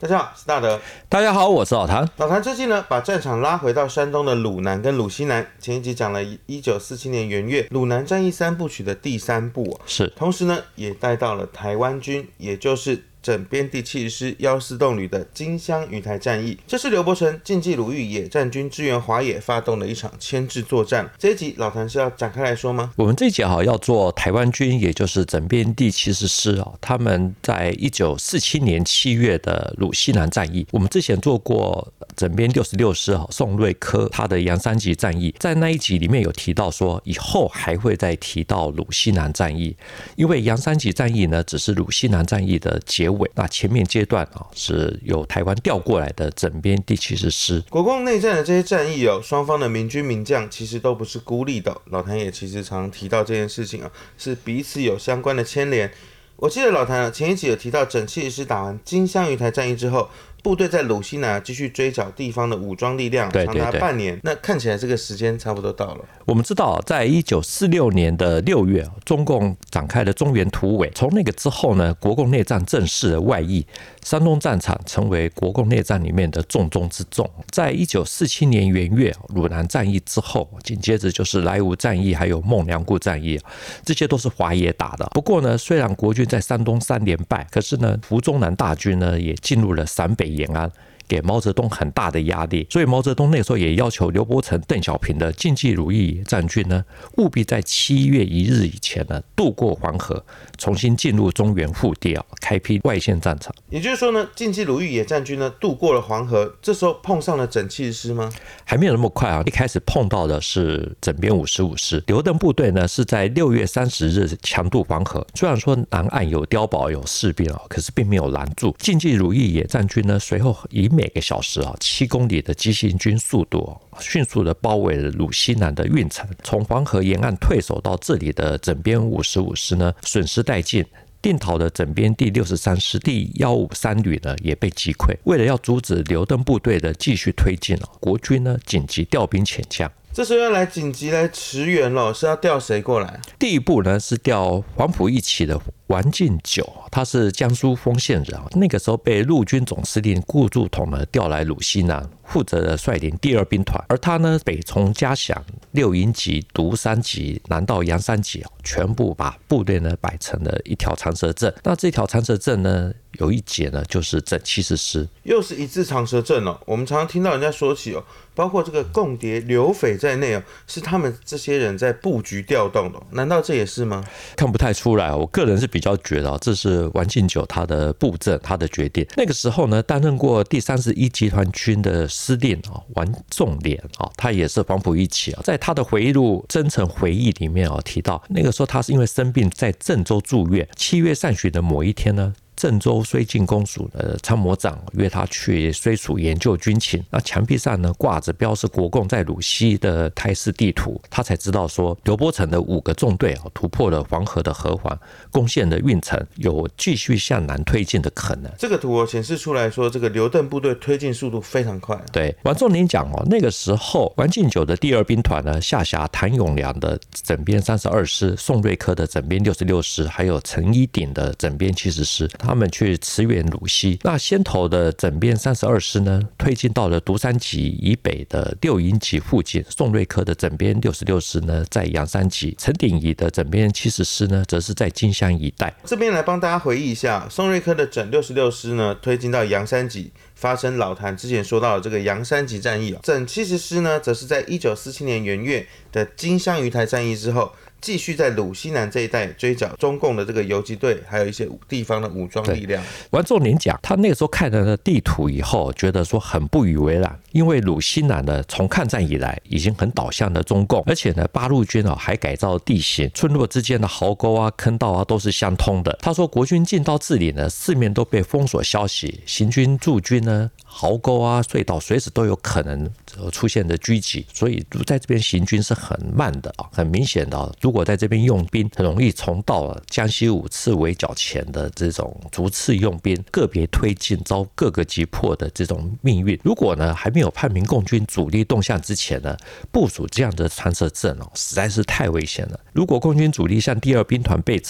大家好，我是大德。 大家好，我是老谭。 老谭最近呢，把战场拉回到山东的鲁南跟鲁西南。前一集讲了1947年元月鲁南战役三部曲的第三部， 是， 同时呢，也带到了台湾军，也就是整编第70师142洞旅的金乡鱼台战役。这是刘伯承晋冀鲁豫野战军支援华野发动的一场牵制作战。这一集老谭是要展开来说吗？ 我们这一集要做台湾军，也就是整编第70师他们在1947年7月的鲁西南战役。我们之前做过整编66师宋瑞珂他的杨三级战役，在那一集里面有提到说，以后还会再提到鲁西南战役，因为杨三级战役呢只是鲁西南战役的结尾，那前面阶段是由台湾调过来的整编第70师。 国共内战的这些战役双方的明军名将其实都不是孤立的，老谭也其实常提到这件事情是彼此有相关的牵连。我记得老谭前一集有提到，整70师打完金乡鱼台战役之后，部队在鲁西南继续追剿地方的武装力量，长达半年。那看起来这个时间差不多到了。 我们知道，在1946年的6月，中共展开了中原突围。从那个之后呢，国共内战正式的外溢，山东战场成为国共内战里面的重中之重。在1947年元月鲁南战役之后，紧接着就是莱芜战役，还有孟良崮战役，这些都是华野打的。不过呢，虽然国军在山东3连败，可是呢，胡宗南大军呢也进入了陕北延安，给毛泽东很大的压力，所以毛泽东那时候也要求刘伯承、邓小平的晋冀鲁豫战军呢，务必在7月1日以前呢渡过黄河，重新进入中原腹地开辟外线战场。 也就是说呢，晋冀鲁豫野战军呢渡过了黄河，这时候碰上了整70师吗？ 还没有那么快一开始碰到的是整编55师，刘邓部队呢是在6月30日强渡黄河。虽然说南岸有碉堡有士兵可是并没有拦住。晋冀鲁豫野战军呢，随后以每个小时7公里的急行军速度迅速的包围了鲁西南的运城，从黄河沿岸退守到这里的整编55师呢损失殆尽。定陶的整编第63师第153旅呢也被击溃。为了要阻止刘邓部队的继续推进国军呢紧急调兵遣将。 这时候要来紧急来驰援了，是要调谁过来？ 第一步呢是调黄埔一期的王敬久，他是江苏丰县人，那个时候被陆军总司令顾祝同呢调来鲁西南，负责率领第2兵团。而他呢北从嘉祥、6营级、独山级，南到杨三级，全部把部队呢摆成了一条长蛇阵。那这条长蛇阵呢，有一节呢就是整70师， 又是一字长蛇阵我们常常听到人家说起包括这个共谍刘斐在内是他们这些人在布局调动的难道这也是吗？ 看不太出来我个人是比较觉得这是王敬久他的布阵，他的决定。那个时候呢，担任过第31集团军的司令王仲廉他也是黄埔一期在他的回忆录《真诚回忆》里面提到，那个时候他是因为生病在郑州住院。7月上旬的某一天呢，郑州绥靖公署的参谋长约他去绥署研究军情，那墙壁上呢挂着标示国共在鲁西的态势地图，他才知道说刘伯承的5个纵队突破了黄河的河环，攻陷了运城，有继续向南推进的可能。 这个图显示出来说，这个刘邓部队推进速度非常快对，王仲廉讲那个时候王敬久的第2兵团呢，下辖谭永良的整编32师、宋瑞珂的整编66师，还有陈一鼎的整编70师。他们去驰援鲁西。那先头的整编32师呢，推进到了独山集以北的6营级附近。宋瑞珂的整编66师呢，在杨三集。陈鼎仪的整编70师呢，则是在金乡一带。 这边来帮大家回忆一下，宋瑞珂的整66师呢，推进到杨三集，发生老谭之前说到的这个杨三集战役。整70师呢，则是在1947年元月的金乡鱼台战役之后，继续在鲁西南这一带追剿中共的这个游击队，还有一些地方的武装力量。 王仲廉讲，他那个时候看了地图以后，觉得说很不以为然，因为鲁西南呢，从抗战以来已经很倒向了中共，而且呢，八路军还改造地形，村落之间的壕沟坑道都是相通的。他说，国军进到这里呢，四面都被封锁消息，行军驻军呢，壕沟隧道随时都有可能出现的狙击，所以在这边行军是很慢的，很明显的。如果在这边用兵，很容易重蹈了江西5次围剿前的这种逐次用兵、个别推进、遭各个击破的这种命运。如果呢还没有判明共军主力动向之前呢，部署这样的长蛇阵实在是太危险了。如果共军主力向第2兵团背侧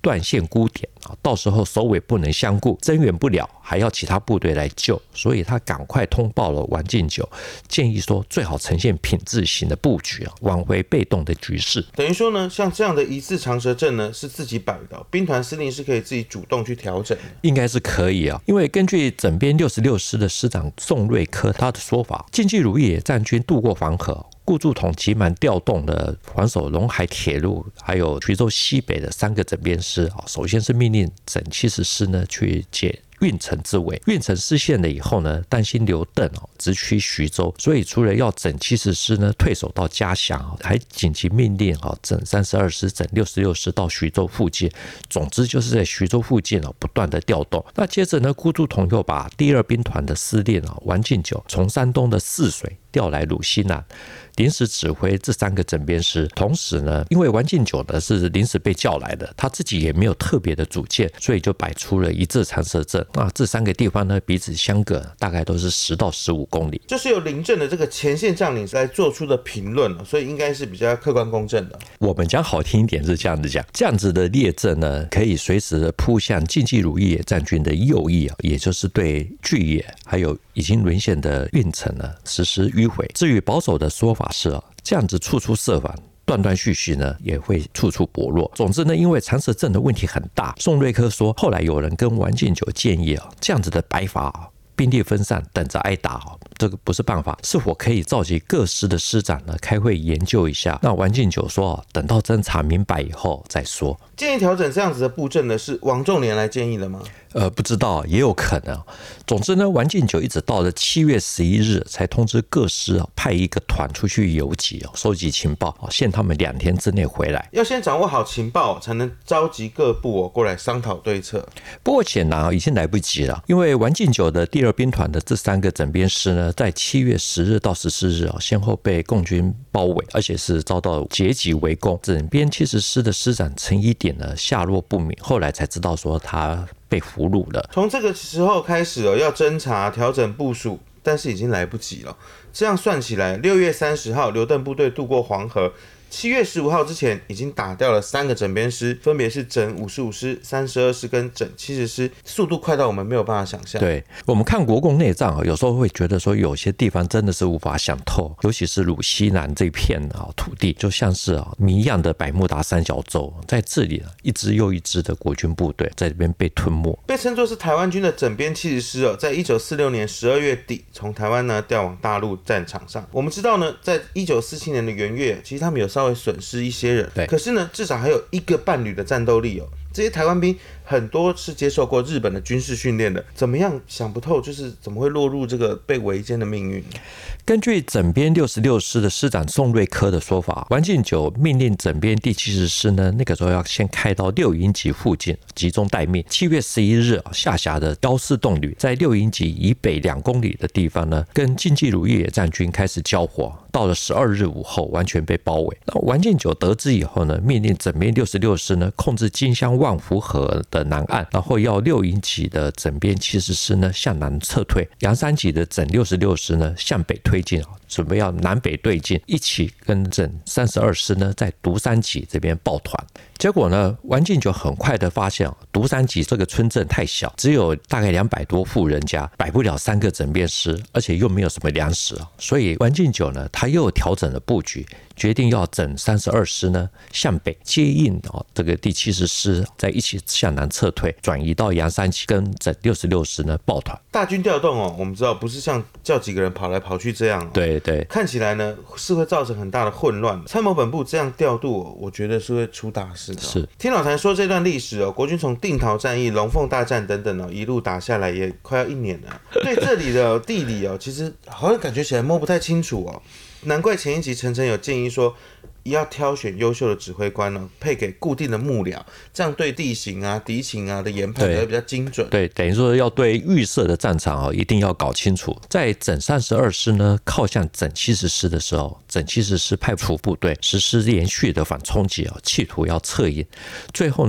断线孤点到时候首尾不能相顾，增援不了，还要其他部队来救，所以他赶快通报了王敬久，建议说最好呈现品质型的布局挽回被动的局势。 等于说呢，像这样的疑似长蛇阵呢，是自己摆的，兵团司令是可以自己主动去调整的， 应该是可以因为根据整编66师的师长宋瑞科他的说法，晋冀鲁豫野战军渡过黄河，顾祝同急忙调动了防守陇海铁路还有徐州西北的3个整编师，首先是命令整70师呢去解运城之围，运城失陷了以后呢，担心刘邓直趋徐州，所以除了要整70师呢退守到嘉祥，还紧急命令整32师、整66师到徐州附近，总之就是在徐州附近不断的调动。那接着呢，顾祝同又把第2兵团的司令王敬久从山东的泗水调来鲁西南，临时指挥这3个整编师。同时呢，因为王敬久呢是临时被叫来的，他自己也没有特别的主见，所以就摆出了一字长蛇阵。那这3个地方呢彼此相隔大概都是10到15公里， 就是由临阵的这个前线将领来做出的评论，所以应该是比较客观公正的。 我们讲好听一点是这样子讲，这样子的列阵呢，可以随时的扑向晋冀鲁豫野战军的右翼也就是对巨野还有已经沦陷的运城呢实施迂回。至于保守的说法是这样子处处设防，断断续续呢也会处处薄弱。总之呢，因为长蛇阵的问题很大，宋瑞科说后来有人跟王敬久建议这样子的摆法兵力分散，等着挨打这个不是办法，是否可以召集各师的师长呢开会研究一下？那王敬久说等到侦查明白以后再说。 建议调整这样子的布阵呢，是王仲廉来建议的吗？ 不知道，也有可能。总之呢，王敬久一直到了7月11日才通知各师派一个团出去游击收集情报，限他们2天之内回来。 要先掌握好情报，才能召集各部过来商讨对策。 不过显然已经来不及了，因为王敬久的第2兵团的这3个整编师呢，在7月10日到14日先后被共军包围，而且是遭到截击围攻。整编70师的师长陈一典呢下落不明，后来才知道说他被俘虏了。 从这个时候开始要侦查调整部署，但是已经来不及了。这样算起来，6月30号刘邓部队渡过黄河，7月15号之前已经打掉了3个整编师，分别是整55师、32师跟整70师，速度快到我们没有办法想象。 对，我们看国共内战有时候会觉得说有些地方真的是无法想透，尤其是鲁西南这片土地，就像是谜一样的百慕达三角洲，在这里一支又一支的国军部队在这边被吞没。 被称作是台湾军的整编70师在1946年12月底从台湾呢调往大陆战场上。我们知道呢，在1947年的元月，其实他们有稍微损失一些人，可是呢，至少还有1个半旅的战斗力这些台湾兵很多是接受过日本的军事训练的，怎么样想不透，就是怎么会落入这个被围歼的命运？ 根据整编66师的师长宋瑞科的说法，王敬久命令整编第70师呢，那个时候要先开到6营级附近集中待命。7月11日下辖的幺四洞旅在6营级以北2公里的地方呢，跟晋冀鲁豫野战军开始交火。到了12日午后，完全被包围。那王敬久得知以后呢，命令整编66师呢控制金乡万福河的南岸，然后要6营级的整编70师呢向南撤退，阳山级的整66师呢向北推进，准备要南北对进，一起跟整32师呢在独山级这边抱团。结果呢，王敬久很快的发现独山级这个村镇太小，只有大概200多户人家，摆不了3个整编师，而且又没有什么粮食，所以王敬久呢他又调整了布局，决定要整32师呢向北接应这个第70师，再一起向南撤退，转移到阳山级跟整66师呢抱团。 大军调动我们知道不是像叫几个人跑来跑去这样对对， 看起来呢是会造成很大的混乱。参谋本部这样调度我觉得是会出大事的是听老谭说这段历史国军从定陶战役、龙凤大战等等一路打下来也快要1年了，对这里的地理其实好像感觉起来摸不太清楚难怪前一集陈诚有建议说要挑选优秀的指挥官配给固定的幕僚，这样对地形敌情的研判才会比较精准。 对，等于说要对预设的战场一定要搞清楚。在整32师呢靠向整70师的时候，整70师派出部队实施连续的反冲击企图要策应。最后呢，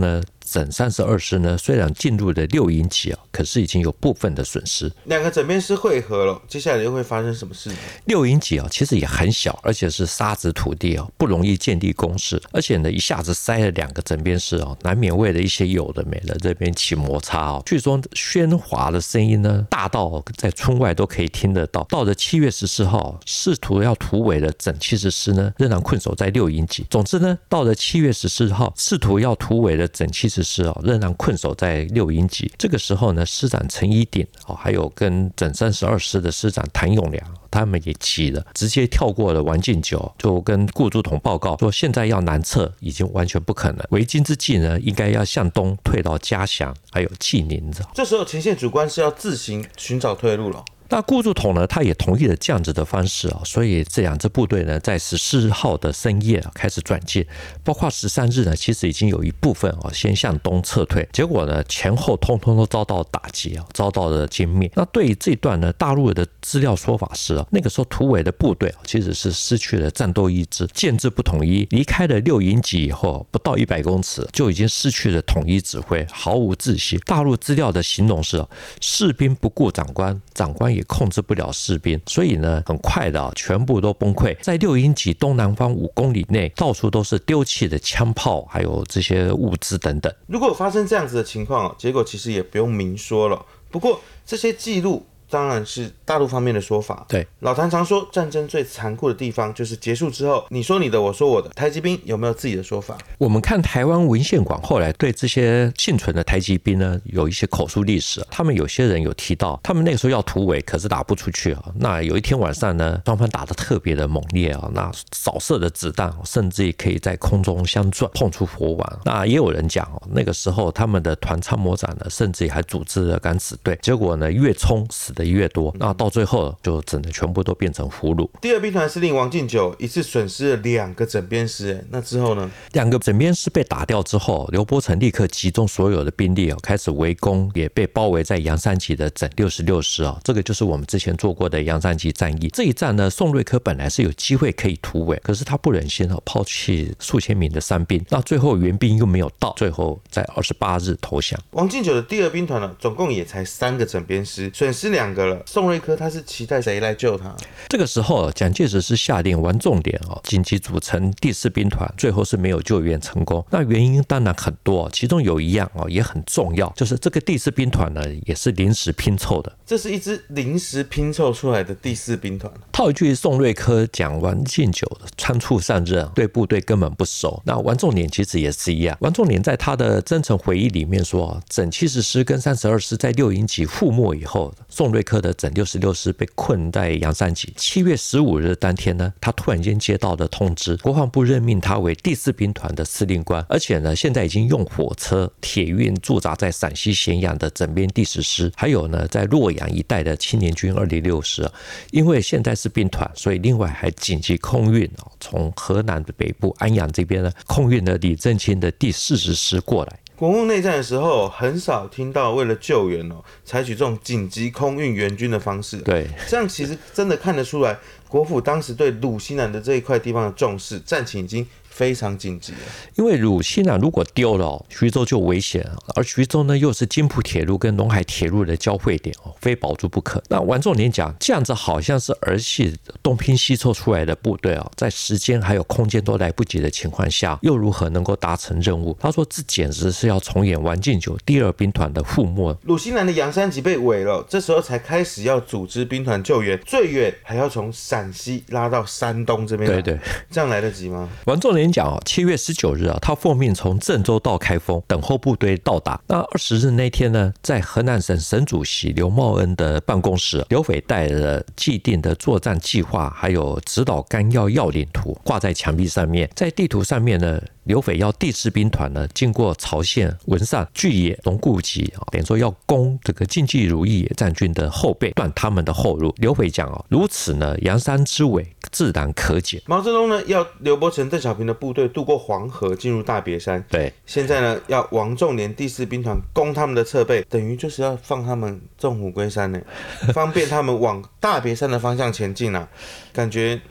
整32师呢，虽然进入了6营级可是已经有部分的损失。 两个整编师汇合了，接下来又会发生什么事呢 ？6营级其实也很小，而且是沙子土地不容易建立工事，而且呢一下子塞了2个整编师难免为了一些有的没的这边起摩擦据说喧哗的声音呢大到在村外都可以听得到。到了7月14号，试图要突围的整70师呢仍然困守在6营级。总之呢，到了7月14号，试图要突围的整70师仍然困守在6营级。这个时候呢，师长陈一鼎还有跟整32师的师长谭永良，他们也急了，直接跳过了王敬久，就跟顾祝同报告说，现在要南撤已经完全不可能，为今之计呢，应该要向东退到嘉祥还有济宁。 这时候前线主官是要自行寻找退路了。 那顾祝同呢，他也同意了这样子的方式所以这2支部队呢，在14号的深夜开始转进，包括13日呢，其实已经有一部分先向东撤退，结果呢，前后通通都遭到打击遭到了歼灭。那对于这段呢，大陆的资料说法是那个时候突围的部队其实是失去了战斗意志，建制不统一，离开了6营级以后，不到100公尺就已经失去了统一指挥，毫无自信。大陆资料的形容是士兵不顾长官，长官也控制不了士兵，所以呢，很快的全部都崩溃。在6营级东南方5公里内，到处都是丢弃的枪炮，还有这些物资等等。 如果发生这样子的情况，结果其实也不用明说了。不过这些记录当然是大陆方面的说法。 对， 老谭常说，战争最残酷的地方就是结束之后，你说你的，我说我的。台籍兵有没有自己的说法？ 我们看台湾文献馆后来对这些幸存的台籍兵呢，有一些口述历史。他们有些人有提到，他们那个时候要突围，可是打不出去那有一天晚上呢，双方打得特别的猛烈那扫射的子弹甚至可以在空中相撞，碰出火网。那也有人讲那个时候他们的团参谋长呢，甚至还组织了敢死队，结果呢越冲死的越多，那到最后就只能全部都变成俘虏。 第2兵团司令王敬久一次损失了2个整编师，那之后呢 ？2个整编师被打掉之后，刘伯承立刻集中所有的兵力开始围攻，也被包围在阳山集的整66师这个就是我们之前做过的阳山集战役。这一战呢，宋瑞珂本来是有机会可以突围，可是他不忍心抛弃数千名的伤兵，那最后援兵又没有到，最后在28日投降。 王敬久的第2兵团呢，总共也才3个整编师，损失2个了。宋瑞珂他是期待谁来救他？ 这个时候蒋介石是下令王仲廉紧急组成第4兵团，最后是没有救援成功。那原因当然很多，其中有一样也很重要，就是这个第4兵团呢也是临时拼凑的。 这是一支临时拼凑出来的第4兵团。 套一句宋瑞珂讲王敬久仓促上任，对部队根本不熟。那王仲廉其实也是一样，王仲廉在他的真诚回忆里面说，整70师跟32师在6营级覆没以后，宋瑞珂的整66师被困在阳山集。7月15日当天呢，他突然间接到的通知，国防部任命他为第4兵团的司令官，而且呢，现在已经用火车、铁运驻扎在陕西咸阳的整编第10师，还有呢，在洛阳一带的青年军206师。因为现在是兵团，所以另外还紧急空运从河南的北部安阳这边呢，空运了李振清的第40师过来。 国共内战的时候，很少听到为了救援采取这种紧急空运援军的方式。 对， 这样其实真的看得出来，国府当时对鲁西南的这一块地方的重视，战情已经非常紧急了。 因为鲁西南如果丢了徐州就危险，而徐州呢又是津浦铁路跟陇海铁路的交汇点非保住不可。那王仲廉讲，这样子好像是儿戏东拼西凑出来的部队在时间还有空间都来不及的情况下，又如何能够达成任务？他说这简直是要重演王敬久第2兵团的覆没。 鲁西南的阳山集被围了，这时候才开始要组织兵团救援，最远还要从陕西拉到山东这边来。 对， 这样来得及吗？ 王仲廉讲7月19日他奉命从郑州到开封等候部队到达。那20日那天呢，在河南省省主席刘茂恩的办公室，刘斐带了既定的作战计划，还有指导纲要要领图挂在墙壁上面。在地图上面呢，刘斐要第4兵团呢，经过曹县、文善、巨野、龙固集等于说要攻这个晋冀如意野战军的后背，断他们的后路。刘斐讲如此呢，阳山之围自然可解。 毛泽东呢，要刘伯承、邓小平的部队渡过黄河进入大别山。 对， 现在呢，要王仲廉第4兵团攻他们的侧背，等于就是要放他们纵虎归山呢，方便他们往大别山的方向前进啊。感觉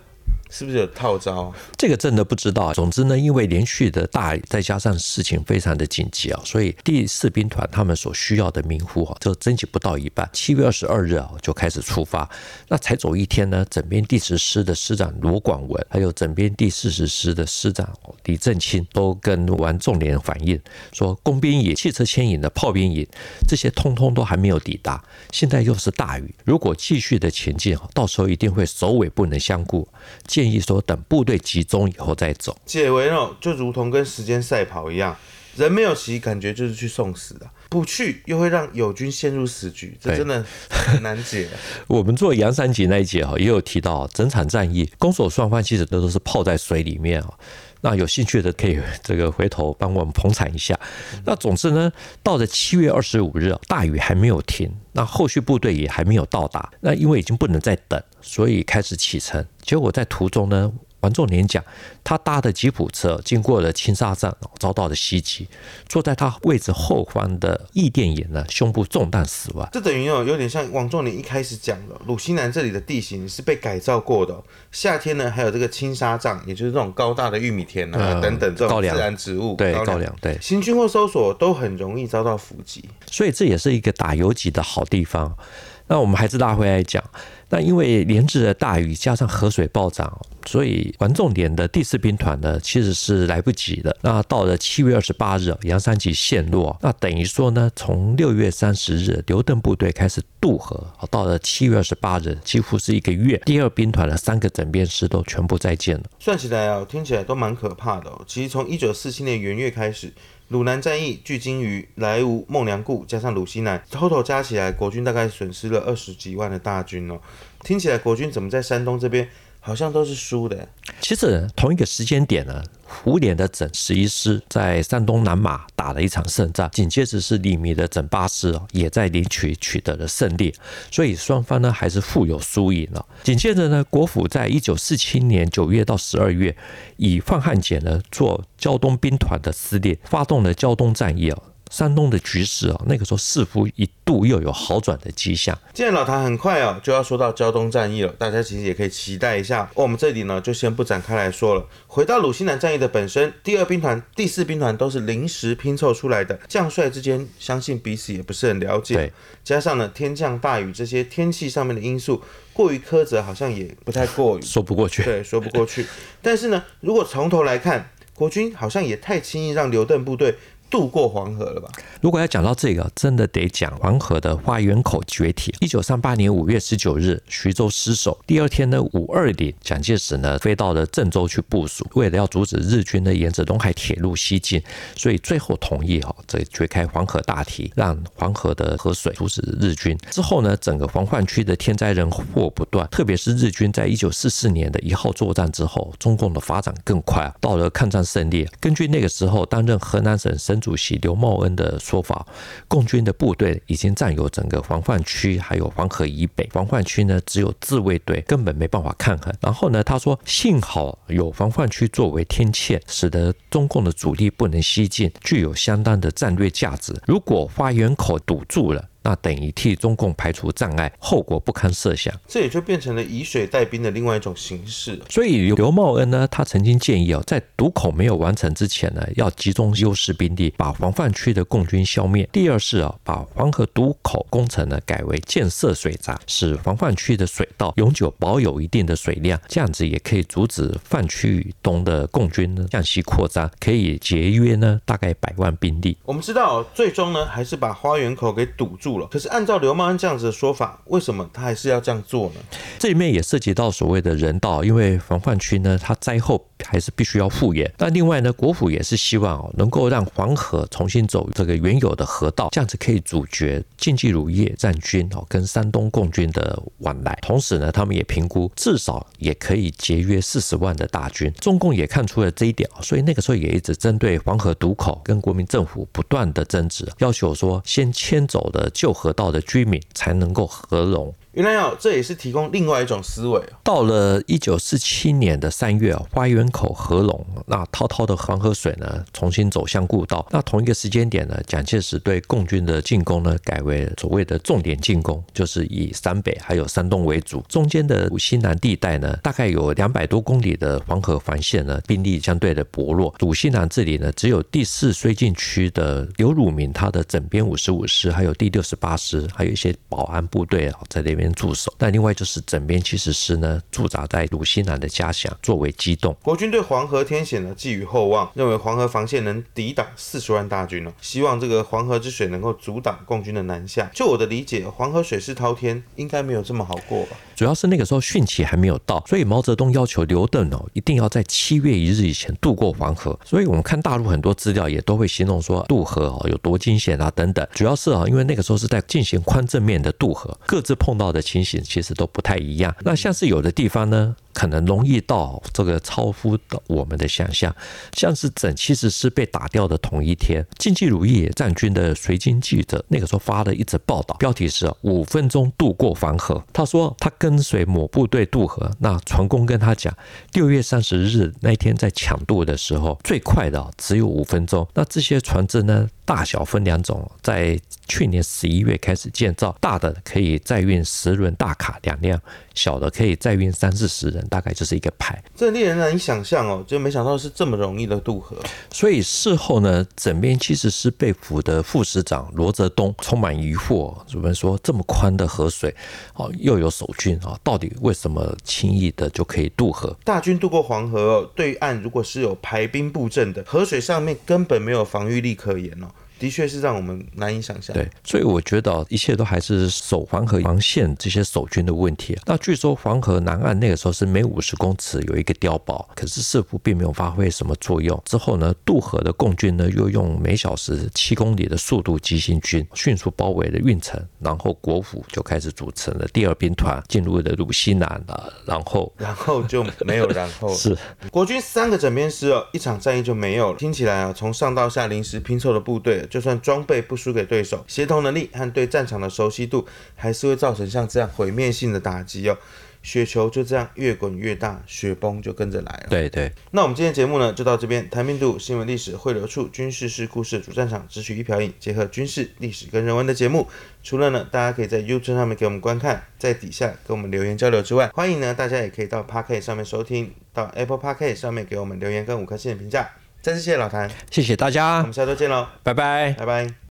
是不是有套招？ 这个真的不知道。总之呢，因为连续的大雨，再加上事情非常的紧急啊，所以第4兵团他们所需要的民户啊，就征集不到一半。7月22日啊就开始出发，那才走一天呢，整编第10师的师长罗广文，还有整编第40师的师长李正清，都跟王仲廉反映说，工兵营、汽车牵引的炮兵营，这些通通都还没有抵达，现在又是大雨，如果继续的前进，到时候一定会首尾不能相顾。建议说等部队集中以后再走。 解围就如同跟时间赛跑一样，人没有齐，感觉就是去送死的，不去又会让友军陷入死局，这真的很难解。 我们做杨三集那一节也有提到，整场战役攻守双方其实都是泡在水里面。那有兴趣的可以回头帮我们捧场一下。那总之呢，到了7月25日，大雨还没有停，那后续部队也还没有到达，那因为已经不能再等，所以开始启程。结果在途中呢，王仲廉讲，他搭的吉普车经过了青沙站，遭到了袭击，坐在他位置后方的易电眼呢，胸部中弹死亡。 这等于有点像王仲廉一开始讲的，鲁西南这里的地形是被改造过的。夏天呢，还有这个青沙障，也就是这种高大的玉米田等等这种自然植物， 对，高粱，对， 行军或搜索都很容易遭到伏击， 所以这也是一个打游击的好地方。那我们还是拉回来讲，那因为连日的大雨加上河水暴涨，所以王仲廉的第4兵团呢其实是来不及的。那到了7月28日，杨三吉陷落，那等于说呢，从6月30日刘邓部队开始渡河，到了7月28日，几乎是1个月，第2兵团的3个整编师都全部再见了。 算起来听起来都蛮可怕的。其实从1947年元月开始，鲁南战役、距金鱼、莱芜、孟良崮加上鲁西南，total加起来，国军大概损失了20几万的大军听起来国军怎么在山东这边好像都是输的？ 其实同一个时间点呢，胡琏的整11师在山东南马打了一场胜仗，紧接着是李弥的整8师也在临朐取得了胜利，所以双方呢还是互有输赢了。紧接着呢，国府在1947年9月到12月，以范汉简呢做胶东兵团的司令，发动了胶东战役山东的局势那个时候似乎一度又有好转的迹象。 既然老谭很快就要说到胶东战役了，大家其实也可以期待一下。我们这里呢就先不展开来说了。回到鲁西南战役的本身，第2兵团、第4兵团都是临时拼凑出来的，将帅之间相信彼此也不是很了解，加上呢天降大雨这些天气上面的因素，过于苛责好像也不太过于说不过去。 对，说不过去。但是呢，如果从头来看，国军好像也太轻易让刘邓部队渡过黄河了吧？ 如果要讲到这个，真的得讲黄河的花园口决堤。1938年5月19日，徐州失守。第2天呢，520蒋介石呢飞到了郑州去部署，为了要阻止日军呢沿着陇海铁路西进，所以最后同意这决开黄河大堤，让黄河的河水阻止日军。之后呢，整个黄泛区的天灾人祸不断，特别是日军在1944年的1号作战之后，中共的发展更快，到了抗战胜利。根据那个时候担任河南省省主席刘茂恩的说法，共军的部队已经占有整个黄泛区还有黄河以北，黄泛区呢只有自卫队，根本没办法抗衡。然后呢，他说幸好有黄泛区作为天堑，使得中共的主力不能西进，具有相当的战略价值。如果花园口堵住了，那等于替中共排除障碍，后果不堪设想。 这也就变成了以水带兵的另外一种形式。 所以刘茂恩呢，他曾经建议在堵口没有完成之前呢，要集中优势兵力，把黄泛区的共军消灭。第二是把黄河堵口工程呢改为建设水闸，使黄泛区的水道永久保有一定的水量，这样子也可以阻止泛区以东的共军呢向西扩张，可以节约呢大概100万兵力。 我们知道最终呢还是把花园口给堵住了。可是按照刘茂恩这样子的说法，为什么他还是要这样做呢？ 这里面也涉及到所谓的人道，因为黄泛区呢，它灾后还是必须要复原。那另外呢，国府也是希望能够让黄河重新走这个原有的河道，这样子可以阻绝晋冀鲁野战军跟山东共军的往来。同时呢，他们也评估至少也可以节约40万的大军。中共也看出了这一点，所以那个时候也一直针对黄河堵口跟国民政府不断的争执，要求说先迁走的旧河道的居民才能够合容。 原来这也是提供另外一种思维。 到了1947年的3月，花园口合拢，那滔滔的黄河水呢重新走向故道。那同一个时间点呢，蒋介石对共军的进攻呢改为所谓的重点进攻，就是以山北还有山东为主，中间的西南地带呢大概有200多公里的黄河防线呢兵力相对的薄弱。鲁西南这里呢只有第4绥靖区的刘汝明他的整编55师，还有第68师，还有一些保安部队在那边驻守。那另外就是整编70师呢驻扎在鲁西南的嘉祥作为机动。 国军对黄河天险呢寄予厚望，认为黄河防线能抵挡40万大军，希望这个黄河之水能够阻挡共军的南下。就我的理解，黄河水势滔天，应该没有这么好过吧？ 主要是那个时候汛期还没有到，所以毛泽东要求刘邓一定要在7月1日以前渡过黄河。所以我们看大陆很多资料也都会形容说渡河有多惊险啊等等。主要是因为那个时候是在进行宽正面的渡河，各自碰到的情形其实都不太一样。那像是有的地方呢可能容易到这个超乎我们的想象，像是整70师被打掉的同一天，经济鲁豫战军的随军记者那个时候发了一则报道，标题是5分钟渡过黄河。他说他跟随某部队渡河，那船工跟他讲6月30日那一天在抢渡的时候，最快的只有5分钟。那这些船只呢大小分2种，在去年11月开始建造，大的可以载运10轮大卡2辆，小的可以载运30-40人，大概就是一个排。 这令人难以想象就没想到是这么容易的渡河。 所以事后呢，整编70师被俘的副师长罗泽东充满疑惑，主任说这么宽的河水又有守军到底为什么轻易的就可以渡河？ 大军渡过黄河对岸如果是有排兵布阵的，河水上面根本没有防御力可言的确是让我们难以想象。 对，所以我觉得一切都还是守黄河防线这些守军的问题。那据说黄河南岸那个时候是每50公尺有一个碉堡，可是似乎并没有发挥什么作用。之后呢，渡河的共军呢又用每小时7公里的速度急行军，迅速包围了运城，然后国府就开始组成了第2兵团，进入了鲁西南然后就没有然后了。 是国军3个整编师一场战役就没有了。听起来从上到下临时拼凑的部队，就算装备不输给对手，协同能力和对战场的熟悉度还是会造成像这样毁灭性的打击雪球就这样越滚越大，雪崩就跟着来了。 对对， 那我们今天节目呢就到这边。谈命度新闻历史汇流处军事是故事主战场，只取一瓢饮，结合军事历史跟人文的节目。除了呢大家可以在 YouTube 上面给我们观看，在底下跟我们留言交流之外，欢迎呢大家也可以到 Podcast 上面收听，到 Apple Podcast 上面给我们留言跟5颗星的评价。再次谢谢老谭， 谢谢大家， 我们下周见喽， 拜拜， 拜拜。